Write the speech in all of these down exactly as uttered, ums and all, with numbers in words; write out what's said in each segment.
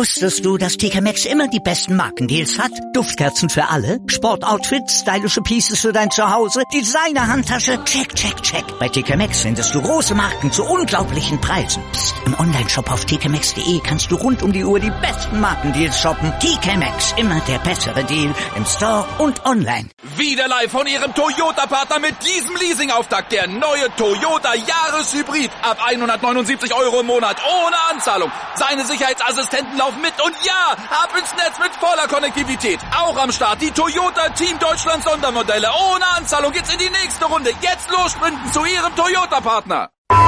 Wusstest du, dass T K Maxx immer die besten Markendeals hat? Duftkerzen für alle, Sportoutfits, stylische Pieces für dein Zuhause, Designer-Handtasche, check, check, check. Bei T K Maxx findest du große Marken zu unglaublichen Preisen. Psst. Im Onlineshop auf t k maxx punkt de kannst du rund um die Uhr die besten Markendeals shoppen. T K Maxx, immer der bessere Deal im Store und online. Wieder live von Ihrem Toyota-Partner mit diesem Leasing-Auftakt. Der neue Toyota Jahreshybrid. Ab hundertneunundsiebzig Euro im Monat ohne Anzahlung. Seine Sicherheitsassistenten laufen mit und ja, ab ins Netz mit voller Konnektivität. Auch am Start die Toyota Team Deutschland Sondermodelle. Ohne Anzahlung geht's in die nächste Runde. Jetzt los sprinten zu Ihrem Toyota-Partner.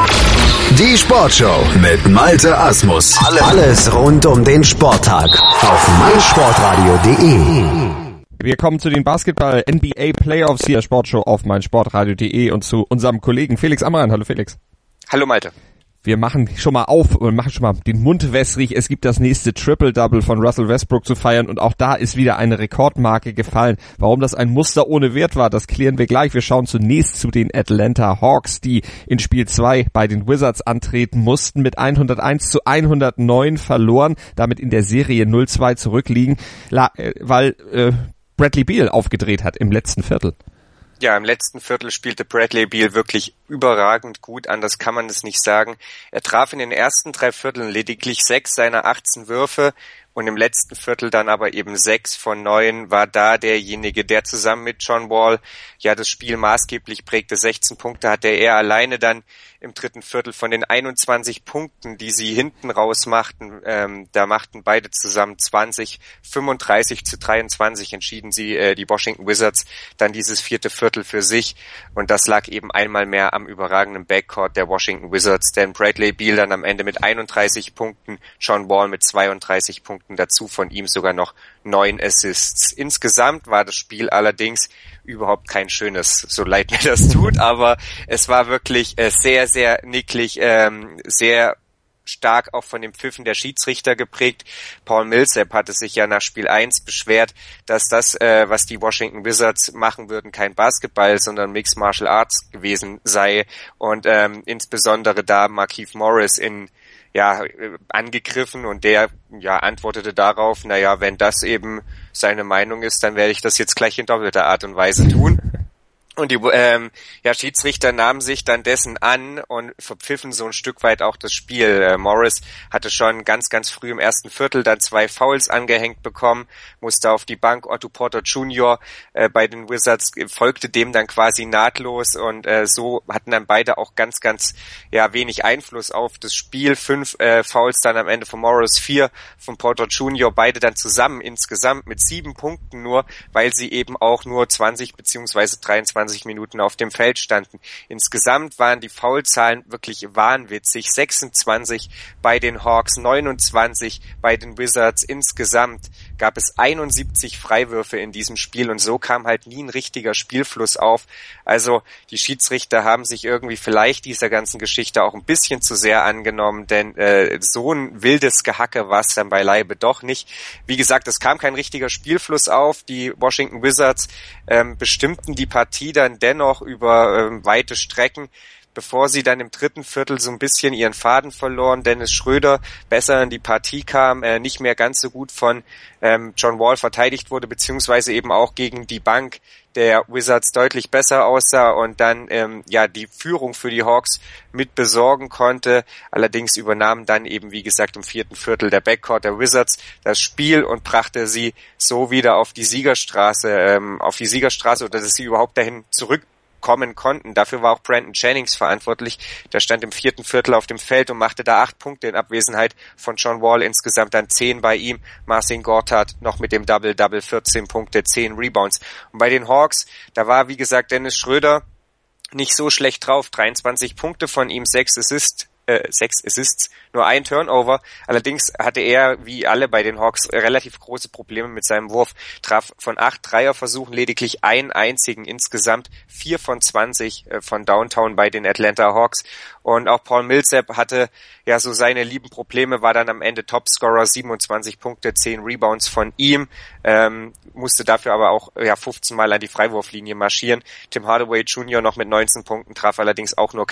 Die Sportshow mit Malte Asmus. Alles rund um den Sporttag auf meinsportradio punkt de. Wir kommen zu den Basketball-N B A Playoffs hier, Sportshow auf meinsportradio punkt de und zu unserem Kollegen Felix Amran. Hallo Felix. Hallo Malte. Wir machen schon mal auf und machen schon mal den Mund wässrig. Es gibt das nächste Triple-Double von Russell Westbrook zu feiern und auch da ist wieder eine Rekordmarke gefallen. Warum das ein Muster ohne Wert war, das klären wir gleich. Wir schauen zunächst zu den Atlanta Hawks, die in Spiel zwei bei den Wizards antreten mussten, mit hunderteins zu hundertneun verloren, damit in der Serie null zwei zurückliegen, weil äh, Bradley Beal aufgedreht hat im letzten Viertel. Ja, im letzten Viertel spielte Bradley Beal wirklich überragend gut, anders kann man es nicht sagen. Er traf in den ersten drei Vierteln lediglich sechs seiner achtzehn Würfe und im letzten Viertel dann aber eben sechs von neun, war da derjenige, der zusammen mit John Wall ja das Spiel maßgeblich prägte. sechzehn Punkte hatte er alleine dann im dritten Viertel. Von den einundzwanzig Punkten, die sie hinten raus machten, ähm, da machten beide zusammen zwanzig, fünfunddreißig zu dreiundzwanzig entschieden sie, äh, die Washington Wizards, dann dieses vierte Viertel für sich. Und das lag eben einmal mehr am überragenden Backcourt der Washington Wizards, denn Bradley Beal dann am Ende mit einunddreißig Punkten, John Wall mit zweiunddreißig Punkten, dazu von ihm sogar noch neun Assists. Insgesamt war das Spiel allerdings überhaupt kein schönes, so leid mir das tut, aber es war wirklich äh, sehr, sehr nicklig, ähm, sehr stark auch von den Pfiffen der Schiedsrichter geprägt. Paul Millsap hatte sich ja nach Spiel eins beschwert, dass das, äh, was die Washington Wizards machen würden, kein Basketball, sondern Mixed Martial Arts gewesen sei und ähm, insbesondere da Markieff Morris in ja angegriffen und der ja antwortete darauf, naja, wenn das eben seine Meinung ist, dann werde ich das jetzt gleich in doppelter Art und Weise tun. Und die ähm, ja, Schiedsrichter nahmen sich dann dessen an und verpfiffen so ein Stück weit auch das Spiel. Äh, Morris hatte schon ganz, ganz früh im ersten Viertel dann zwei Fouls angehängt bekommen, musste auf die Bank. Otto Porter Junior äh, bei den Wizards folgte dem dann quasi nahtlos und äh, so hatten dann beide auch ganz, ganz ja wenig Einfluss auf das Spiel. Fünf äh, Fouls dann am Ende von Morris, vier von Porter Junior, beide dann zusammen insgesamt mit sieben Punkten nur, weil sie eben auch nur zwanzig beziehungsweise dreiundzwanzig Minuten auf dem Feld standen. Insgesamt waren die Foulzahlen wirklich wahnwitzig. sechsundzwanzig bei den Hawks, neunundzwanzig bei den Wizards. Insgesamt gab es einundsiebzig Freiwürfe in diesem Spiel und so kam halt nie ein richtiger Spielfluss auf. Also die Schiedsrichter haben sich irgendwie vielleicht dieser ganzen Geschichte auch ein bisschen zu sehr angenommen, denn äh, so ein wildes Gehacke war es dann beileibe doch nicht. Wie gesagt, es kam kein richtiger Spielfluss auf. Die Washington Wizards ähm, bestimmten die Partie dann dennoch über ähm, weite Strecken, bevor sie dann im dritten Viertel so ein bisschen ihren Faden verloren. Dennis Schröder besser in die Partie kam, äh, nicht mehr ganz so gut von ähm, John Wall verteidigt wurde, beziehungsweise eben auch gegen die Bank der Wizards deutlich besser aussah und dann ähm, ja die Führung für die Hawks mit besorgen konnte. Allerdings übernahm dann eben, wie gesagt, im vierten Viertel der Backcourt der Wizards das Spiel und brachte sie so wieder auf die Siegerstraße, ähm, auf die Siegerstraße oder dass sie überhaupt dahin zurück kommen konnten. Dafür war auch Brandon Jennings verantwortlich. Der stand im vierten Viertel auf dem Feld und machte da acht Punkte in Abwesenheit von John Wall. Insgesamt dann zehn bei ihm. Marcin Gortat noch mit dem Double-Double, vierzehn Punkte, zehn Rebounds. Und bei den Hawks, da war, wie gesagt, Dennis Schröder nicht so schlecht drauf. dreiundzwanzig Punkte von ihm, sechs Assists, äh, sechs Assists, nur ein Turnover. Allerdings hatte er, wie alle bei den Hawks, relativ große Probleme mit seinem Wurf. Traf von acht Dreierversuchen lediglich einen einzigen, insgesamt vier von zwanzig äh, von Downtown bei den Atlanta Hawks. Und auch Paul Millsap hatte ja so seine lieben Probleme, war dann am Ende Topscorer, siebenundzwanzig Punkte, zehn Rebounds von ihm, ähm, musste dafür aber auch ja fünfzehn Mal an die Freiwurflinie marschieren. Tim Hardaway Junior noch mit neunzehn Punkten, traf allerdings auch nur knapp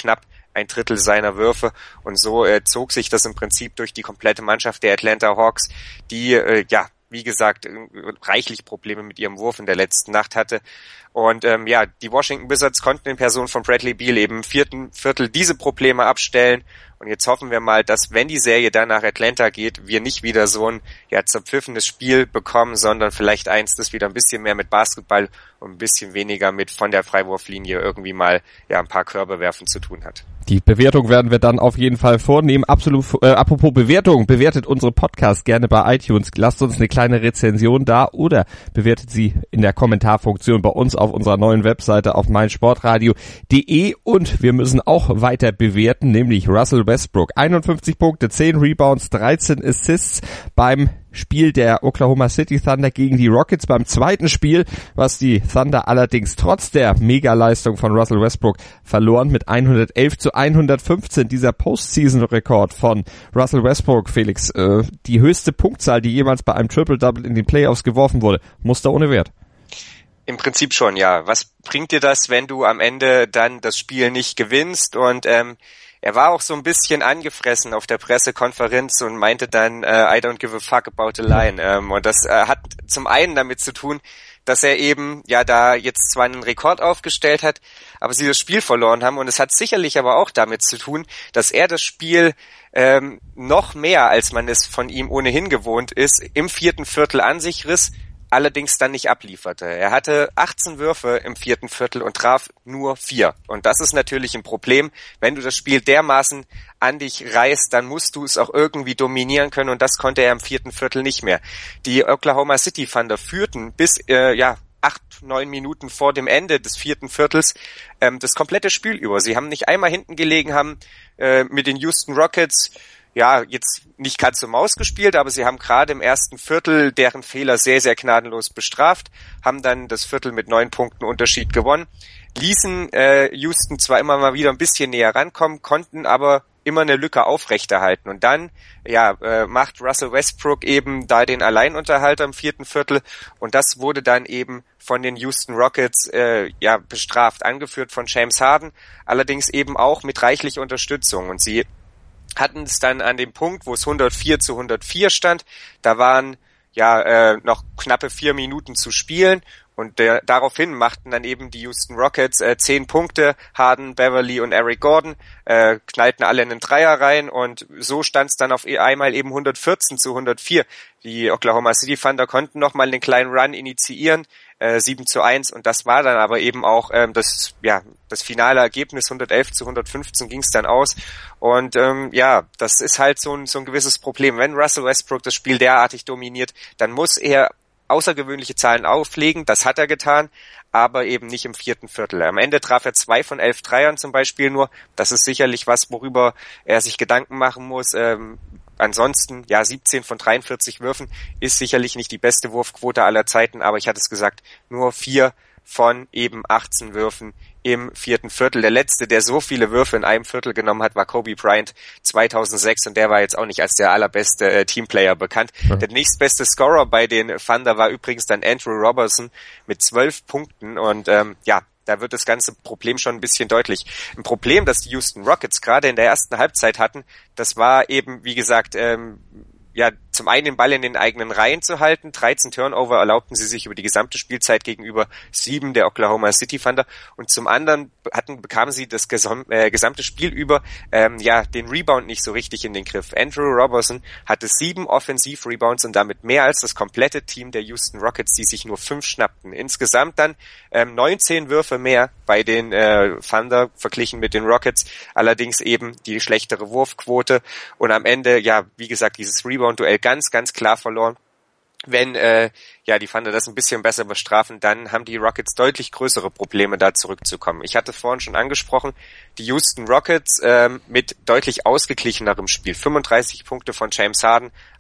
ein Drittel seiner Würfe und so äh, zog sich das im Prinzip durch die komplette Mannschaft der Atlanta Hawks, die äh, ja wie gesagt, reichlich Probleme mit ihrem Wurf in der letzten Nacht hatte. Und ähm, ja, die Washington Wizards konnten in Person von Bradley Beal eben im vierten Viertel diese Probleme abstellen. Und jetzt hoffen wir mal, dass, wenn die Serie dann nach Atlanta geht, wir nicht wieder so ein ja zerpfiffenes Spiel bekommen, sondern vielleicht eins, das wieder ein bisschen mehr mit Basketball und ein bisschen weniger mit von der Freiwurflinie irgendwie mal ja ein paar Körbe werfen zu tun hat. Die Bewertung werden wir dann auf jeden Fall vornehmen. Absolut. Äh, apropos Bewertung, bewertet unsere Podcast gerne bei iTunes. Lasst uns eine kleine Rezension da oder bewertet sie in der Kommentarfunktion bei uns auf unserer neuen Webseite auf meinsportradio punkt de. Und wir müssen auch weiter bewerten, nämlich Russell Westbrook. einundfünfzig Punkte, zehn Rebounds, dreizehn Assists beim Spiel der Oklahoma City Thunder gegen die Rockets, beim zweiten Spiel, was die Thunder allerdings trotz der Megaleistung von Russell Westbrook verloren mit hundertelf zu hundertfünfzehn. Dieser Postseason-Rekord von Russell Westbrook, Felix, äh, die höchste Punktzahl, die jemals bei einem Triple-Double in den Playoffs geworfen wurde, Muster ohne Wert. Im Prinzip schon, ja. Was bringt dir das, wenn du am Ende dann das Spiel nicht gewinnst? Und ähm, er war auch so ein bisschen angefressen auf der Pressekonferenz und meinte dann, uh, I don't give a fuck about the line. Ähm, und das äh, hat zum einen damit zu tun, dass er eben ja da jetzt zwar einen Rekord aufgestellt hat, aber sie das Spiel verloren haben. Und es hat sicherlich aber auch damit zu tun, dass er das Spiel ähm, noch mehr, als man es von ihm ohnehin gewohnt ist, im vierten Viertel an sich riss, allerdings dann nicht ablieferte. Er hatte achtzehn Würfe im vierten Viertel und traf nur vier. Und das ist natürlich ein Problem. Wenn du das Spiel dermaßen an dich reißt, dann musst du es auch irgendwie dominieren können und das konnte er im vierten Viertel nicht mehr. Die Oklahoma City Thunder führten bis äh, ja acht, neun Minuten vor dem Ende des vierten Viertels ähm, das komplette Spiel über. Sie haben nicht einmal hinten gelegen, haben äh, mit den Houston Rockets ja, jetzt nicht Katz und Maus gespielt, aber sie haben gerade im ersten Viertel deren Fehler sehr, sehr gnadenlos bestraft, haben dann das Viertel mit neun Punkten Unterschied gewonnen, ließen äh, Houston zwar immer mal wieder ein bisschen näher rankommen, konnten aber immer eine Lücke aufrechterhalten. Und dann ja äh, macht Russell Westbrook eben da den Alleinunterhalter im vierten Viertel und das wurde dann eben von den Houston Rockets äh, ja bestraft, angeführt von James Harden, allerdings eben auch mit reichlich Unterstützung. Und sie hatten es dann an dem Punkt, wo es hundertvier zu hundertvier stand, da waren ja äh, noch knappe vier Minuten zu spielen und der, daraufhin machten dann eben die Houston Rockets äh, zehn Punkte, Harden, Beverly und Eric Gordon, äh, knallten alle in den Dreier rein und so stand es dann auf einmal eben hundertvierzehn zu hundertvier. Die Oklahoma City Thunder konnten nochmal einen kleinen Run initiieren, äh, sieben zu eins und das war dann aber eben auch ähm, das ja das finale Ergebnis, hundertelf zu hundertfünfzehn ging es dann aus und ähm, ja, das ist halt so ein, so ein gewisses Problem. Wenn Russell Westbrook das Spiel derartig dominiert, dann muss er außergewöhnliche Zahlen auflegen, das hat er getan, aber eben nicht im vierten Viertel. Am Ende traf er zwei von elf Dreiern zum Beispiel nur, das ist sicherlich was, worüber er sich Gedanken machen muss. Ähm, ansonsten, ja, siebzehn von dreiundvierzig Würfen ist sicherlich nicht die beste Wurfquote aller Zeiten, aber ich hatte es gesagt, nur vier von eben achtzehn Würfen im vierten Viertel. Der letzte, der so viele Würfe in einem Viertel genommen hat, war Kobe Bryant zweitausendsechs und der war jetzt auch nicht als der allerbeste äh, Teamplayer bekannt. Ja. Der nächstbeste Scorer bei den Thunder war übrigens dann Andrew Robertson mit zwölf Punkten und ähm, ja, da wird das ganze Problem schon ein bisschen deutlich. Ein Problem, das die Houston Rockets gerade in der ersten Halbzeit hatten, das war eben, wie gesagt, ähm, ja, zum einen den Ball in den eigenen Reihen zu halten. dreizehn Turnover erlaubten sie sich über die gesamte Spielzeit gegenüber sieben der Oklahoma City Thunder. Und zum anderen hatten, bekamen sie das gesam, äh, gesamte Spiel über ähm, ja den Rebound nicht so richtig in den Griff. Andrew Robertson hatte sieben Offensiv-Rebounds und damit mehr als das komplette Team der Houston Rockets, die sich nur fünf schnappten. Insgesamt dann ähm, neunzehn Würfe mehr bei den äh, Thunder verglichen mit den Rockets. Allerdings eben die schlechtere Wurfquote. Und am Ende, ja, wie gesagt, dieses Rebound-Duell ganz, ganz klar verloren. Wenn äh, ja die Thunder das ein bisschen besser bestrafen, dann haben die Rockets deutlich größere Probleme, da zurückzukommen. Ich hatte vorhin schon angesprochen, die Houston Rockets ähm, mit deutlich ausgeglichenerem Spiel. fünfunddreißig Punkte von James Harden,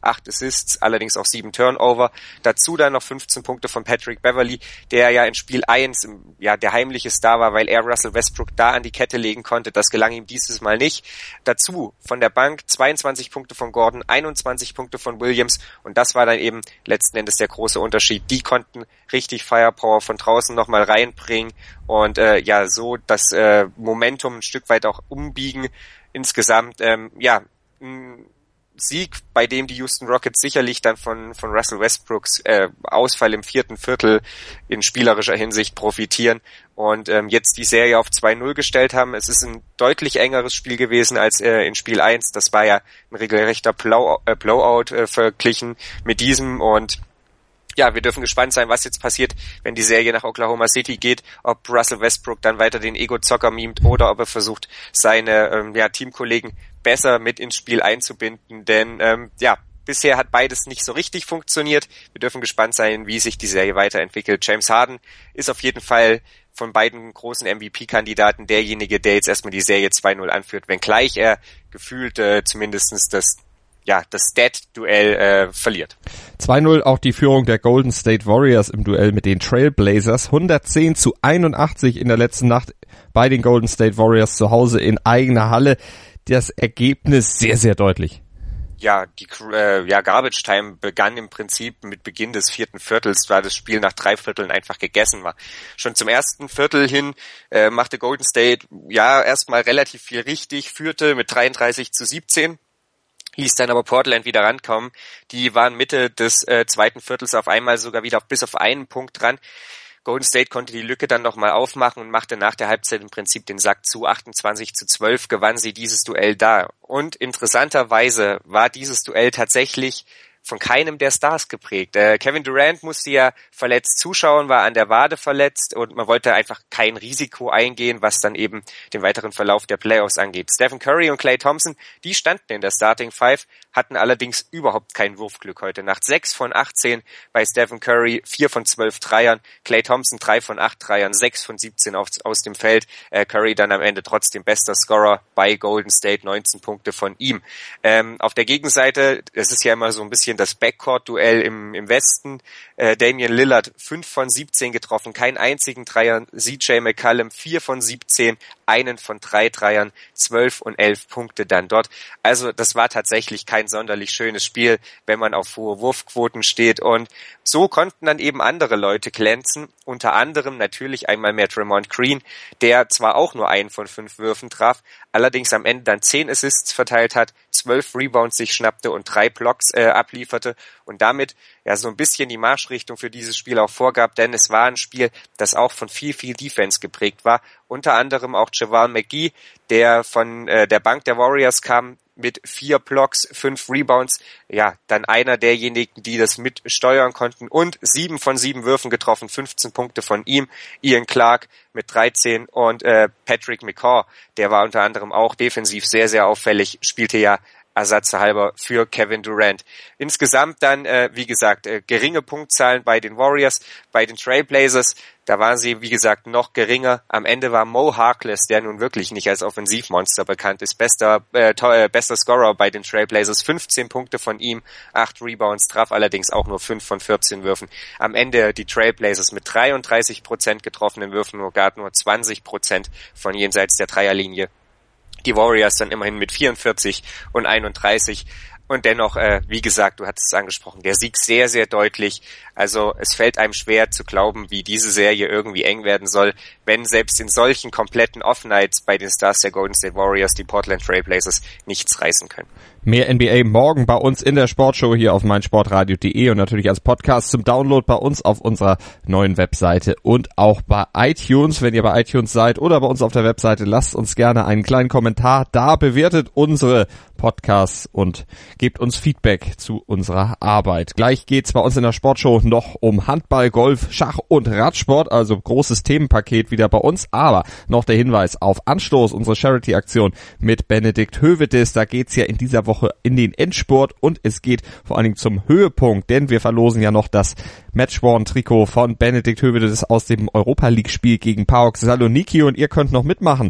acht Assists, allerdings auch sieben Turnover. Dazu dann noch fünfzehn Punkte von Patrick Beverley, der ja in Spiel eins ja der heimliche Star war, weil er Russell Westbrook da an die Kette legen konnte. Das gelang ihm dieses Mal nicht. Dazu von der Bank zweiundzwanzig Punkte von Gordon, einundzwanzig Punkte von Williams und das war dann eben letzten Endes der große Unterschied. Die konnten richtig Firepower von draußen nochmal reinbringen und äh, ja so das äh, Momentum ein Stück weit auch umbiegen. Insgesamt ähm, ja ein Sieg, bei dem die Houston Rockets sicherlich dann von von Russell Westbrooks äh, Ausfall im vierten Viertel in spielerischer Hinsicht profitieren und ähm, jetzt die Serie auf zwei null gestellt haben. Es ist ein deutlich engeres Spiel gewesen als äh, in Spiel eins. Das war ja ein regelrechter Blow, äh, Blowout äh, verglichen mit diesem und ja, wir dürfen gespannt sein, was jetzt passiert, wenn die Serie nach Oklahoma City geht, ob Russell Westbrook dann weiter den Ego-Zocker mimt oder ob er versucht, seine ähm, ja, Teamkollegen besser mit ins Spiel einzubinden, denn ähm, ja, bisher hat beides nicht so richtig funktioniert. Wir dürfen gespannt sein, wie sich die Serie weiterentwickelt. James Harden ist auf jeden Fall von beiden großen M V P-Kandidaten derjenige, der jetzt erstmal die Serie zwei null anführt, wenngleich er gefühlt äh, zumindestens das ja, das Stat-Duell äh, verliert. zwei null auch die Führung der Golden State Warriors im Duell mit den Trailblazers. hundertzehn zu einundachtzig in der letzten Nacht bei den Golden State Warriors zu Hause in eigener Halle. Das Ergebnis sehr, sehr deutlich. Ja, die äh, ja, Garbage Time begann im Prinzip mit Beginn des vierten Viertels, weil das Spiel nach drei Vierteln einfach gegessen war. Schon zum ersten Viertel hin äh, machte Golden State ja erstmal relativ viel richtig, führte mit dreiunddreißig zu siebzehn. Ließ dann aber Portland wieder rankommen. Die waren Mitte des äh, zweiten Viertels auf einmal sogar wieder bis auf einen Punkt dran. Golden State konnte die Lücke dann nochmal aufmachen und machte nach der Halbzeit im Prinzip den Sack zu. achtundzwanzig zu zwölf gewann sie dieses Duell da. Und interessanterweise war dieses Duell tatsächlich von keinem der Stars geprägt. Äh, Kevin Durant musste ja verletzt zuschauen, war an der Wade verletzt und man wollte einfach kein Risiko eingehen, was dann eben den weiteren Verlauf der Playoffs angeht. Stephen Curry und Klay Thompson, die standen in der Starting Five, hatten allerdings überhaupt kein Wurfglück heute Nacht. sechs von achtzehn bei Stephen Curry, vier von zwölf Dreiern, Klay Thompson drei von acht Dreiern, sechs von siebzehn aus, aus dem Feld. Äh, Curry dann am Ende trotzdem bester Scorer bei Golden State, neunzehn Punkte von ihm. Ähm, auf der Gegenseite, es ist ja immer so ein bisschen das Backcourt-Duell im, im Westen. Äh, Damian Lillard, fünf von siebzehn getroffen, keinen einzigen Dreier. C J McCollum, vier von siebzehn, einen von drei Dreiern, zwölf und elf Punkte dann dort. Also das war tatsächlich kein sonderlich schönes Spiel, wenn man auf hohe Wurfquoten steht. Und so konnten dann eben andere Leute glänzen. Unter anderem natürlich einmal mehr Draymond Green, der zwar auch nur einen von fünf Würfen traf, allerdings am Ende dann zehn Assists verteilt hat, zwölf Rebounds sich schnappte und drei Blocks äh, ablieferte und damit ja so ein bisschen die Marschrichtung für dieses Spiel auch vorgab, denn es war ein Spiel, das auch von viel, viel Defense geprägt war. Unter anderem auch JaVale McGee, der von äh, der Bank der Warriors kam, mit vier Blocks, fünf Rebounds, ja, dann einer derjenigen, die das mitsteuern konnten und sieben von sieben Würfen getroffen, fünfzehn Punkte von ihm, Ian Clark mit dreizehn und äh, Patrick McCaw, der war unter anderem auch defensiv sehr, sehr auffällig, spielte ja ersatzhalber für Kevin Durant. Insgesamt dann, äh, wie gesagt, äh, geringe Punktzahlen bei den Warriors, bei den Trailblazers, da waren sie, wie gesagt, noch geringer. Am Ende war Mo Harkless, der nun wirklich nicht als Offensivmonster bekannt ist, bester äh, to- bester Scorer bei den Trailblazers, fünfzehn Punkte von ihm, acht Rebounds, traf allerdings auch nur fünf von vierzehn Würfen. Am Ende die Trailblazers mit dreiunddreißig Prozent getroffenen Würfen, nur gar nur zwanzig Prozent von jenseits der Dreierlinie. Die Warriors dann immerhin mit vierundvierzig und einunddreißig. Und dennoch, äh, wie gesagt, du hattest es angesprochen, der Sieg sehr, sehr deutlich. Also es fällt einem schwer zu glauben, wie diese Serie irgendwie eng werden soll, wenn selbst in solchen kompletten Off-Nights bei den Stars der Golden State Warriors die Portland Trailblazers nichts reißen können. Mehr N B A morgen bei uns in der Sportshow hier auf meinsportradio punkt de und natürlich als Podcast zum Download bei uns auf unserer neuen Webseite und auch bei iTunes. Wenn ihr bei iTunes seid oder bei uns auf der Webseite, lasst uns gerne einen kleinen Kommentar da, bewertet unsere Podcasts und gebt uns Feedback zu unserer Arbeit. Gleich geht's bei uns in der Sportshow noch um Handball, Golf, Schach und Radsport, also großes Themenpaket wieder bei uns, aber noch der Hinweis auf Anstoß, unsere Charity-Aktion mit Benedikt Hövedes. Da geht's ja in dieser Woche in den Endspurt und es geht vor allen Dingen zum Höhepunkt, denn wir verlosen ja noch das Matchworn-Trikot von Benedikt Hövedes aus dem Europa-League-Spiel gegen PAOK Saloniki und ihr könnt noch mitmachen.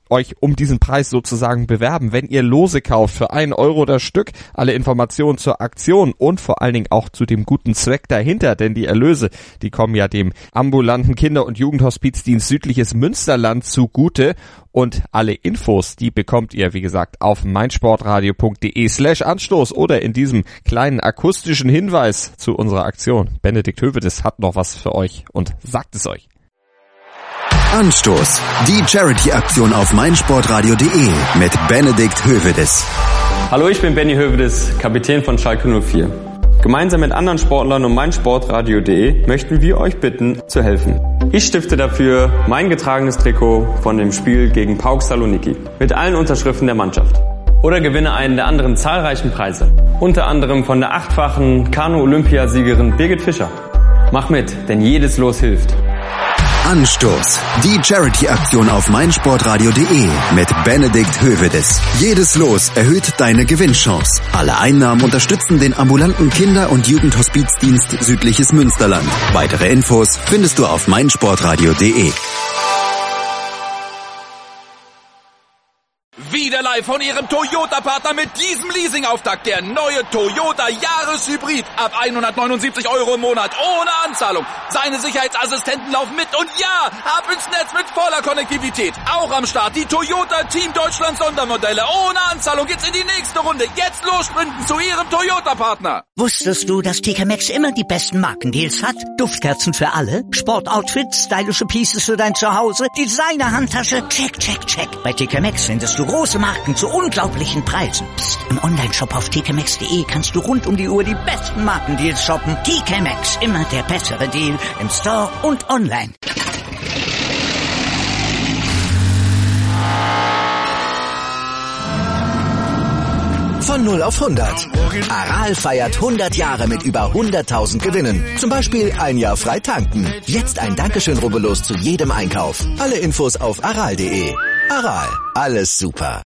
euch um diesen Preis sozusagen bewerben, wenn ihr Lose kauft für einen Euro das Stück. Alle Informationen zur Aktion und vor allen Dingen auch zu dem guten Zweck dahinter, denn die Erlöse, die kommen ja dem ambulanten Kinder- und Jugendhospizdienst Südliches Münsterland zugute. Und alle Infos, die bekommt ihr, wie gesagt, auf meinsportradio.de slash Anstoß oder in diesem kleinen akustischen Hinweis zu unserer Aktion. Benedikt Hövedes hat noch was für euch und sagt es euch. Anstoß, die Charity-Aktion auf meinsportradio.de mit Benedikt Hövedes. Hallo, ich bin Benny Hövedes, Kapitän von Schalke null vier. Gemeinsam mit anderen Sportlern und meinsportradio.de möchten wir euch bitten, zu helfen. Ich stifte dafür mein getragenes Trikot von dem Spiel gegen PAOK Saloniki mit allen Unterschriften der Mannschaft. Oder gewinne einen der anderen zahlreichen Preise. Unter anderem von der achtfachen Kanu-Olympiasiegerin Birgit Fischer. Mach mit, denn jedes Los hilft. Anstoß, die Charity-Aktion auf meinsportradio.de mit Benedikt Hövedes. Jedes Los erhöht deine Gewinnchance. Alle Einnahmen unterstützen den ambulanten Kinder- und Jugendhospizdienst Südliches Münsterland. Weitere Infos findest du auf meinsportradio.de. Wieder live von Ihrem Toyota-Partner mit diesem Leasing-Auftakt. Der neue Toyota Jahreshybrid. Ab hundertneunundsiebzig Euro im Monat. Ohne Anzahlung. Seine Sicherheitsassistenten laufen mit. Und ja, ab ins Netz mit voller Konnektivität. Auch am Start die Toyota Team Deutschland Sondermodelle. Ohne Anzahlung geht's in die nächste Runde. Jetzt los sprinten zu Ihrem Toyota-Partner. Wusstest du, dass T K Maxx immer die besten Markendeals hat? Duftkerzen für alle, Sportoutfits, stylische Pieces für dein Zuhause, Designer-Handtasche, check, check, check. Bei T K Maxx findest du große Marken zu unglaublichen Preisen. Psst. Im Onlineshop auf t k maxx punkt de kannst du rund um die Uhr die besten Markendeals shoppen. T K Maxx, immer der bessere Deal im Store und online. Von null auf hundert. Aral feiert hundert Jahre mit über hunderttausend Gewinnen. Zum Beispiel ein Jahr frei tanken. Jetzt ein Dankeschön, rubbellos zu jedem Einkauf. Alle Infos auf aral punkt de. Aral, alles super.